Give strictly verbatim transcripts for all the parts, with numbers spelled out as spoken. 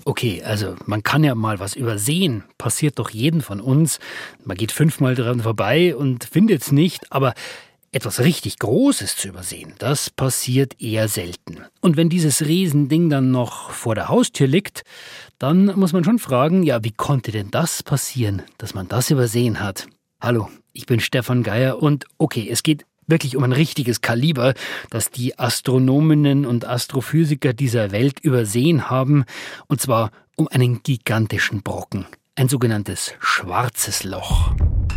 Okay, also man kann ja mal was übersehen. Passiert doch jedem von uns. Man geht fünfmal dran vorbei und findet es nicht. Aber etwas richtig Großes zu übersehen, das passiert eher selten. Und wenn dieses Riesending dann noch vor der Haustür liegt, dann muss man schon fragen, ja, wie konnte denn das passieren, dass man das übersehen hat? Hallo, ich bin Stefan Geier und okay, es geht wirklich um ein richtiges Kaliber, das die Astronominnen und Astrophysiker dieser Welt übersehen haben. Und zwar um einen gigantischen Brocken. Ein sogenanntes Schwarzes Loch.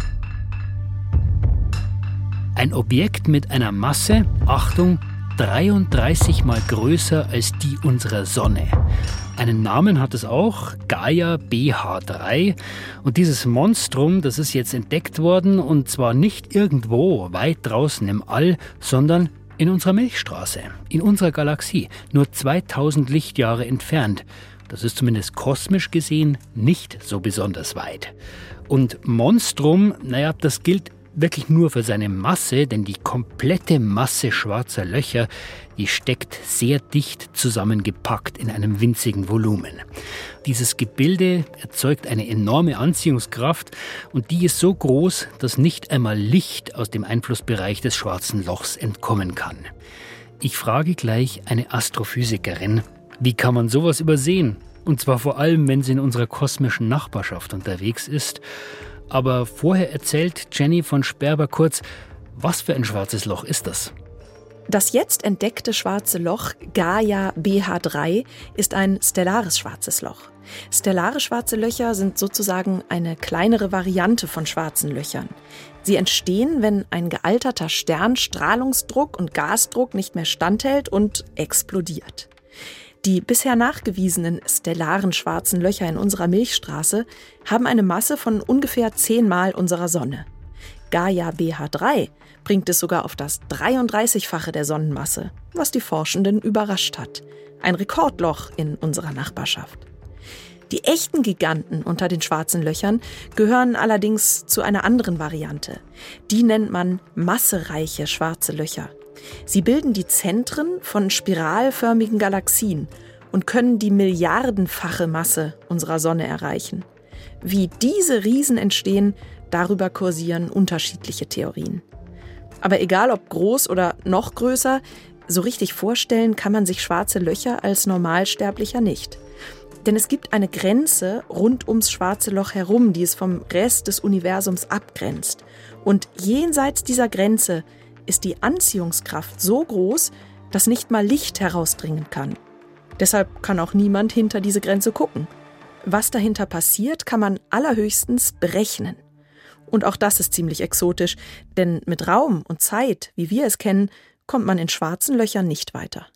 Ein Objekt mit einer Masse, Achtung, dreiunddreißig Mal größer als die unserer Sonne. Einen Namen hat es auch, Gaia B H drei. Und dieses Monstrum, das ist jetzt entdeckt worden, und zwar nicht irgendwo weit draußen im All, sondern in unserer Milchstraße, in unserer Galaxie, nur zweitausend Lichtjahre entfernt. Das ist zumindest kosmisch gesehen nicht so besonders weit. Und Monstrum, naja, das gilt wirklich nur für seine Masse, denn die komplette Masse schwarzer Löcher, die steckt sehr dicht zusammengepackt in einem winzigen Volumen. Dieses Gebilde erzeugt eine enorme Anziehungskraft und die ist so groß, dass nicht einmal Licht aus dem Einflussbereich des schwarzen Lochs entkommen kann. Ich frage gleich eine Astrophysikerin, wie kann man sowas übersehen? Und zwar vor allem, wenn sie in unserer kosmischen Nachbarschaft unterwegs ist. Aber vorher erzählt Jenny von Sperber kurz, was für ein schwarzes Loch ist das? Das jetzt entdeckte schwarze Loch Gaia B H drei ist ein stellares schwarzes Loch. Stellare schwarze Löcher sind sozusagen eine kleinere Variante von schwarzen Löchern. Sie entstehen, wenn ein gealterter Stern Strahlungsdruck und Gasdruck nicht mehr standhält und explodiert. Die bisher nachgewiesenen stellaren schwarzen Löcher in unserer Milchstraße haben eine Masse von ungefähr zehnmal unserer Sonne. Gaia B H drei bringt es sogar auf das dreiunddreißigfache der Sonnenmasse, was die Forschenden überrascht hat. Ein Rekordloch in unserer Nachbarschaft. Die echten Giganten unter den schwarzen Löchern gehören allerdings zu einer anderen Variante. Die nennt man massereiche schwarze Löcher. Sie bilden die Zentren von spiralförmigen Galaxien und können die milliardenfache Masse unserer Sonne erreichen. Wie diese Riesen entstehen, darüber kursieren unterschiedliche Theorien. Aber egal ob groß oder noch größer, so richtig vorstellen kann man sich schwarze Löcher als Normalsterblicher nicht. Denn es gibt eine Grenze rund ums schwarze Loch herum, die es vom Rest des Universums abgrenzt. Und jenseits dieser Grenze ist die Anziehungskraft so groß, dass nicht mal Licht herausdringen kann. Deshalb kann auch niemand hinter diese Grenze gucken. Was dahinter passiert, kann man allerhöchstens berechnen. Und auch das ist ziemlich exotisch, denn mit Raum und Zeit, wie wir es kennen, kommt man in schwarzen Löchern nicht weiter.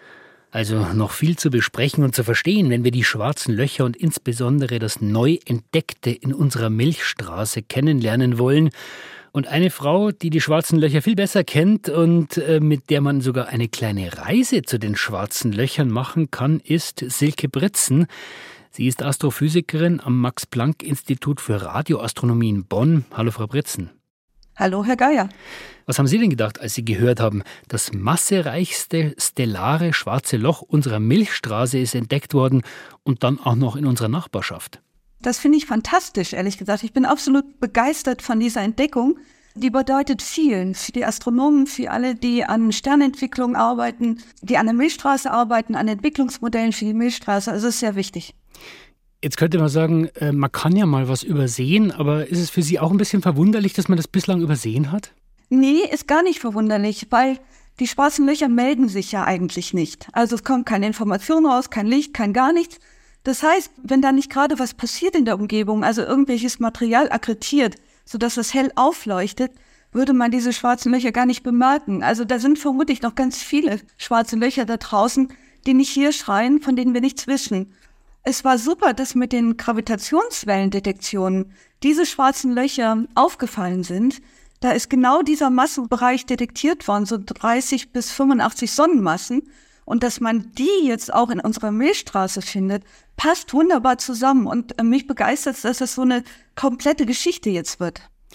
Also noch viel zu besprechen und zu verstehen, wenn wir die schwarzen Löcher und insbesondere das Neuentdeckte in unserer Milchstraße kennenlernen wollen. Und eine Frau, die die schwarzen Löcher viel besser kennt und äh, mit der man sogar eine kleine Reise zu den schwarzen Löchern machen kann, ist Silke Britzen. Sie ist Astrophysikerin am Max-Planck-Institut für Radioastronomie in Bonn. Hallo, Frau Britzen. Hallo, Herr Geier. Was haben Sie denn gedacht, als Sie gehört haben, das massereichste stellare schwarze Loch unserer Milchstraße ist entdeckt worden und dann auch noch in unserer Nachbarschaft? Das finde ich fantastisch, ehrlich gesagt. Ich bin absolut begeistert von dieser Entdeckung. Die bedeutet vielen, für die Astronomen, für alle, die an Sternentwicklung arbeiten, die an der Milchstraße arbeiten, an Entwicklungsmodellen für die Milchstraße. Also es ist sehr wichtig. Jetzt könnte man sagen, man kann ja mal was übersehen, aber ist es für Sie auch ein bisschen verwunderlich, dass man das bislang übersehen hat? Nee, ist gar nicht verwunderlich, weil die schwarzen Löcher melden sich ja eigentlich nicht. Also es kommt keine Information raus, kein Licht, kein gar nichts. Das heißt, wenn da nicht gerade was passiert in der Umgebung, also irgendwelches Material akkretiert, sodass das hell aufleuchtet, würde man diese schwarzen Löcher gar nicht bemerken. Also da sind vermutlich noch ganz viele schwarze Löcher da draußen, die nicht hier schreien, von denen wir nichts wissen. Es war super, dass mit den Gravitationswellendetektionen diese schwarzen Löcher aufgefallen sind. Da ist genau dieser Massenbereich detektiert worden, so dreißig bis fünfundachtzig Sonnenmassen. Und dass man die jetzt auch in unserer Milchstraße findet, passt wunderbar zusammen. Und mich begeistert, dass das so eine komplette Geschichte jetzt wird.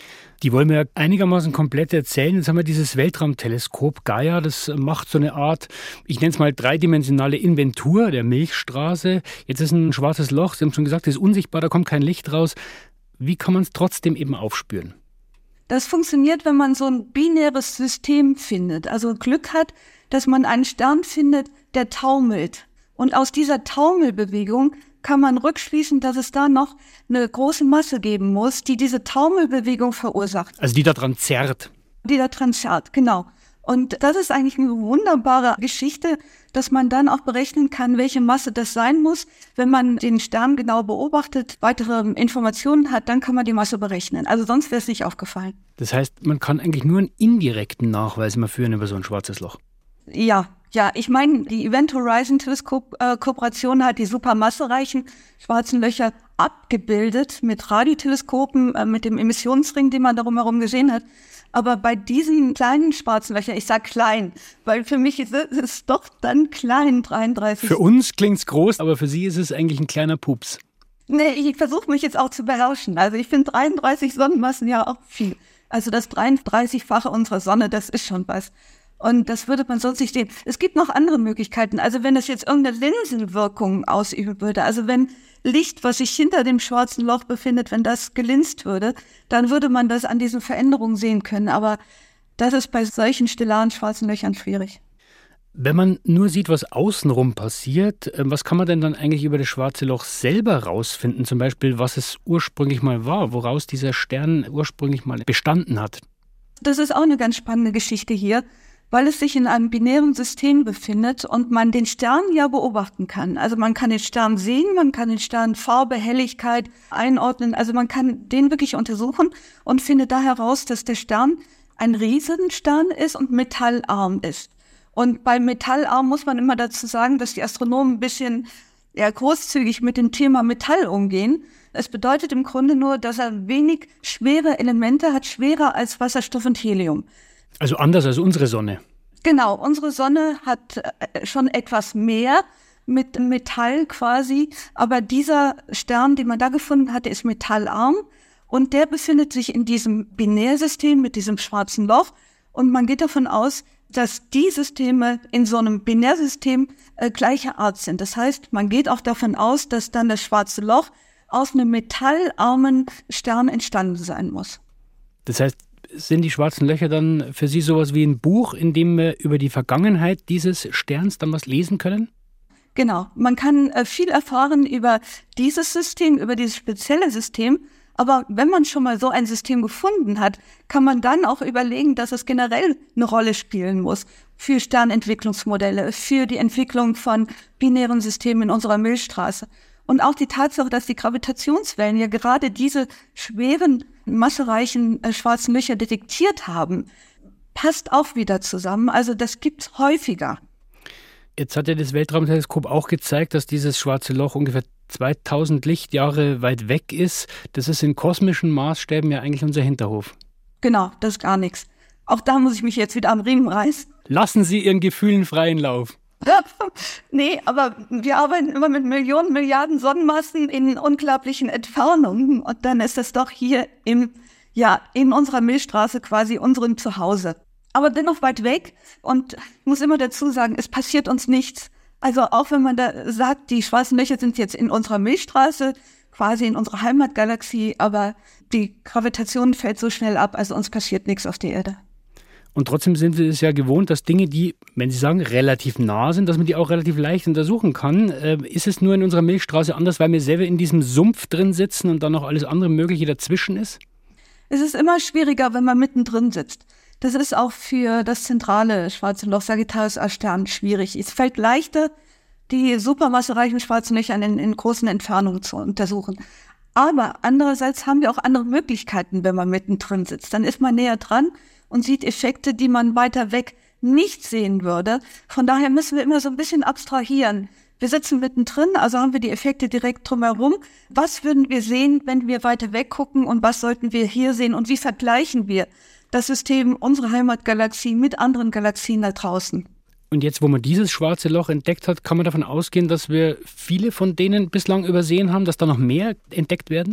Die wollen wir ja einigermaßen komplett erzählen. Jetzt haben wir dieses Weltraumteleskop Gaia, das macht so eine Art, ich nenne es mal dreidimensionale Inventur der Milchstraße. Jetzt ist ein schwarzes Loch, Sie haben schon gesagt, das ist unsichtbar, da kommt kein Licht raus. Wie kann man es trotzdem eben aufspüren? Das funktioniert, wenn man so ein binäres System findet, also Glück hat, dass man einen Stern findet, der taumelt. Und aus dieser Taumelbewegung kann man rückschließen, dass es da noch eine große Masse geben muss, die diese Taumelbewegung verursacht. Also die da dran zerrt. Die da dran zerrt, genau. Und das ist eigentlich eine wunderbare Geschichte, dass man dann auch berechnen kann, welche Masse das sein muss. Wenn man den Stern genau beobachtet, weitere Informationen hat, dann kann man die Masse berechnen. Also sonst wäre es nicht aufgefallen. Das heißt, man kann eigentlich nur einen indirekten Nachweis mal führen über so ein schwarzes Loch. Ja, ja, ich meine, die Event Horizon Teleskop-Kooperation hat die supermassereichen schwarzen Löcher abgebildet mit Radioteleskopen, äh, mit dem Emissionsring, den man darum herum gesehen hat. Aber bei diesen kleinen schwarzen Löchern, ich sag klein, weil für mich ist es doch dann klein, dreiunddreißig. Für uns klingt's groß, aber für Sie ist es eigentlich ein kleiner Pups. Nee, ich versuche mich jetzt auch zu berauschen. Also ich finde dreiunddreißig Sonnenmassen ja auch viel. Also das dreiunddreißigfache unserer Sonne, das ist schon was. Und das würde man sonst nicht sehen. Es gibt noch andere Möglichkeiten. Also wenn das jetzt irgendeine Linsenwirkung ausüben würde, also wenn Licht, was sich hinter dem schwarzen Loch befindet, wenn das gelinst würde, dann würde man das an diesen Veränderungen sehen können. Aber das ist bei solchen stellaren schwarzen Löchern schwierig. Wenn man nur sieht, was außenrum passiert, was kann man denn dann eigentlich über das schwarze Loch selber rausfinden? Zum Beispiel, was es ursprünglich mal war, woraus dieser Stern ursprünglich mal bestanden hat. Das ist auch eine ganz spannende Geschichte hier, weil es sich in einem binären System befindet und man den Stern ja beobachten kann. Also man kann den Stern sehen, man kann den Stern Farbe, Helligkeit einordnen. Also man kann den wirklich untersuchen und findet da heraus, dass der Stern ein Riesenstern ist und metallarm ist. Und beim Metallarm muss man immer dazu sagen, dass die Astronomen ein bisschen ja, großzügig mit dem Thema Metall umgehen. Es bedeutet im Grunde nur, dass er wenig schwere Elemente hat, schwerer als Wasserstoff und Helium. Also anders als unsere Sonne. Genau, unsere Sonne hat schon etwas mehr mit Metall quasi, aber dieser Stern, den man da gefunden hat, der ist metallarm und der befindet sich in diesem Binärsystem mit diesem schwarzen Loch und man geht davon aus, dass die Systeme in so einem Binärsystem äh, gleicher Art sind. Das heißt, man geht auch davon aus, dass dann das schwarze Loch aus einem metallarmen Stern entstanden sein muss. Das heißt, sind die schwarzen Löcher dann für Sie sowas wie ein Buch, in dem wir über die Vergangenheit dieses Sterns dann was lesen können? Genau, man kann äh, viel erfahren über dieses System, über dieses spezielle System. Aber wenn man schon mal so ein System gefunden hat, kann man dann auch überlegen, dass es generell eine Rolle spielen muss für Sternentwicklungsmodelle, für die Entwicklung von binären Systemen in unserer Milchstraße. Und auch die Tatsache, dass die Gravitationswellen ja gerade diese schweren, massereichen äh, schwarzen Löcher detektiert haben, passt auch wieder zusammen. Also das gibt's häufiger. Jetzt hat ja das Weltraumteleskop auch gezeigt, dass dieses schwarze Loch ungefähr zweitausend Lichtjahre weit weg ist. Das ist in kosmischen Maßstäben ja eigentlich unser Hinterhof. Genau, das ist gar nichts. Auch da muss ich mich jetzt wieder am Riemen reißen. Lassen Sie Ihren Gefühlen freien Lauf. Nee, aber wir arbeiten immer mit Millionen, Milliarden Sonnenmassen in unglaublichen Entfernungen. Und dann ist das doch hier im, ja, in unserer Milchstraße quasi unserem Zuhause. Aber dennoch weit weg. Und ich muss immer dazu sagen, es passiert uns nichts. Also auch wenn man da sagt, die schwarzen Löcher sind jetzt in unserer Milchstraße, quasi in unserer Heimatgalaxie, aber die Gravitation fällt so schnell ab, also uns passiert nichts auf der Erde. Und trotzdem sind wir es ja gewohnt, dass Dinge, die, wenn Sie sagen, relativ nah sind, dass man die auch relativ leicht untersuchen kann. Äh, ist es nur in unserer Milchstraße anders, weil wir selber in diesem Sumpf drin sitzen und dann noch alles andere Mögliche dazwischen ist? Es ist immer schwieriger, wenn man mittendrin sitzt. Das ist auch für das zentrale schwarze Loch Sagittarius A-Stern schwierig. Es fällt leichter, die supermassereichen schwarzen Löcher in, in großen Entfernungen zu untersuchen. Aber andererseits haben wir auch andere Möglichkeiten, wenn man mittendrin sitzt. Dann ist man näher dran und sieht Effekte, die man weiter weg nicht sehen würde. Von daher müssen wir immer so ein bisschen abstrahieren. Wir sitzen mittendrin, also haben wir die Effekte direkt drumherum. Was würden wir sehen, wenn wir weiter weg gucken und was sollten wir hier sehen und wie vergleichen wir das System unserer Heimatgalaxie mit anderen Galaxien da draußen? Und jetzt, wo man dieses schwarze Loch entdeckt hat, kann man davon ausgehen, dass wir viele von denen bislang übersehen haben, dass da noch mehr entdeckt werden?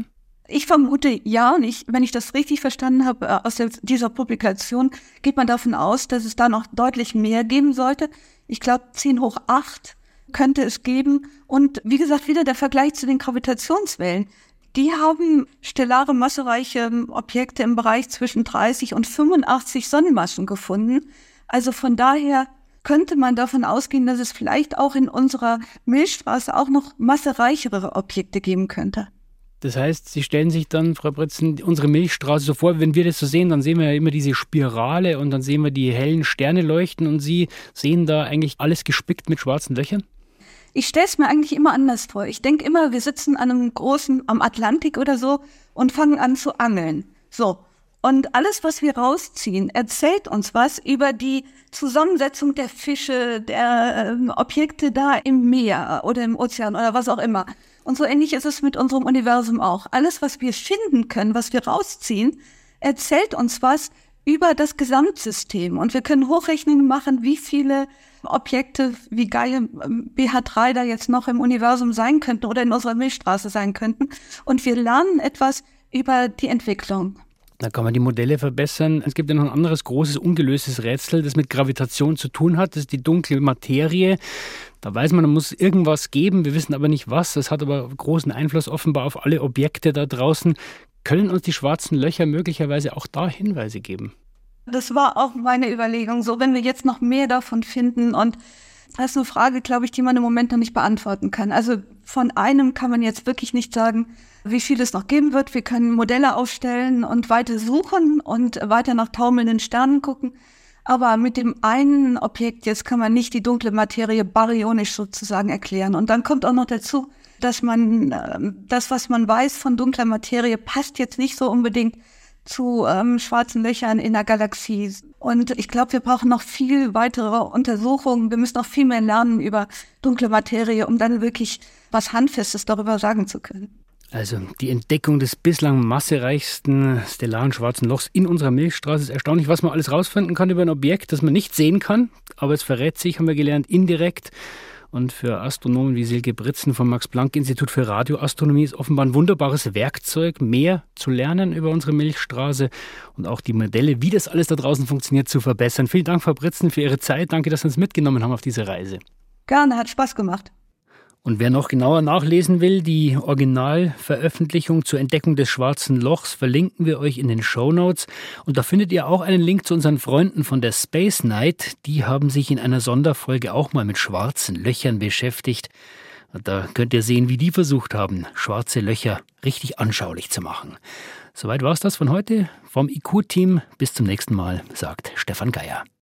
Ich vermute ja, und ich, wenn ich das richtig verstanden habe, aus der, dieser Publikation geht man davon aus, dass es da noch deutlich mehr geben sollte. Ich glaube, zehn hoch acht könnte es geben. Und wie gesagt, wieder der Vergleich zu den Gravitationswellen. Die haben stellare massereiche Objekte im Bereich zwischen dreißig und fünfundachtzig Sonnenmassen gefunden. Also von daher könnte man davon ausgehen, dass es vielleicht auch in unserer Milchstraße auch noch massereichere Objekte geben könnte. Das heißt, Sie stellen sich dann, Frau Britzen, unsere Milchstraße so vor, wenn wir das so sehen, dann sehen wir ja immer diese Spirale und dann sehen wir die hellen Sterne leuchten und Sie sehen da eigentlich alles gespickt mit schwarzen Löchern? Ich stelle es mir eigentlich immer anders vor. Ich denke immer, wir sitzen an einem großen, am Atlantik oder so und fangen an zu angeln. So. Und alles, was wir rausziehen, erzählt uns was über die Zusammensetzung der Fische, der äh, Objekte da im Meer oder im Ozean oder was auch immer. Und so ähnlich ist es mit unserem Universum auch. Alles, was wir finden können, was wir rausziehen, erzählt uns was über das Gesamtsystem. Und wir können Hochrechnungen machen, wie viele Objekte wie Gaia B H drei da jetzt noch im Universum sein könnten oder in unserer Milchstraße sein könnten. Und wir lernen etwas über die Entwicklung. Da kann man die Modelle verbessern. Es gibt ja noch ein anderes großes, ungelöstes Rätsel, das mit Gravitation zu tun hat. Das ist die dunkle Materie. Da weiß man, da muss irgendwas geben. Wir wissen aber nicht was. Das hat aber großen Einfluss offenbar auf alle Objekte da draußen. Können uns die schwarzen Löcher möglicherweise auch da Hinweise geben? Das war auch meine Überlegung. So, wenn wir jetzt noch mehr davon finden, und das ist eine Frage, glaube ich, die man im Moment noch nicht beantworten kann. Also von einem kann man jetzt wirklich nicht sagen, wie viel es noch geben wird. Wir können Modelle aufstellen und weiter suchen und weiter nach taumelnden Sternen gucken. Aber mit dem einen Objekt jetzt kann man nicht die dunkle Materie baryonisch sozusagen erklären. Und dann kommt auch noch dazu, dass man äh, das, was man weiß von dunkler Materie, passt jetzt nicht so unbedingt zu ähm, schwarzen Löchern in der Galaxie. Und ich glaube, wir brauchen noch viel weitere Untersuchungen. Wir müssen noch viel mehr lernen über dunkle Materie, um dann wirklich was Handfestes darüber sagen zu können. Also die Entdeckung des bislang massereichsten stellaren schwarzen Lochs in unserer Milchstraße ist erstaunlich, was man alles rausfinden kann über ein Objekt, das man nicht sehen kann. Aber es verrät sich, haben wir gelernt, indirekt. Und für Astronomen wie Silke Britzen vom Max-Planck-Institut für Radioastronomie ist offenbar ein wunderbares Werkzeug, mehr zu lernen über unsere Milchstraße und auch die Modelle, wie das alles da draußen funktioniert, zu verbessern. Vielen Dank, Frau Britzen, für Ihre Zeit. Danke, dass Sie uns mitgenommen haben auf diese Reise. Gerne, hat Spaß gemacht. Und wer noch genauer nachlesen will, die Originalveröffentlichung zur Entdeckung des schwarzen Lochs verlinken wir euch in den Shownotes. Und da findet ihr auch einen Link zu unseren Freunden von der Space Night. Die haben sich in einer Sonderfolge auch mal mit schwarzen Löchern beschäftigt. Und da könnt ihr sehen, wie die versucht haben, schwarze Löcher richtig anschaulich zu machen. Soweit war's das von heute. Vom I Q-Team bis zum nächsten Mal, sagt Stefan Geier.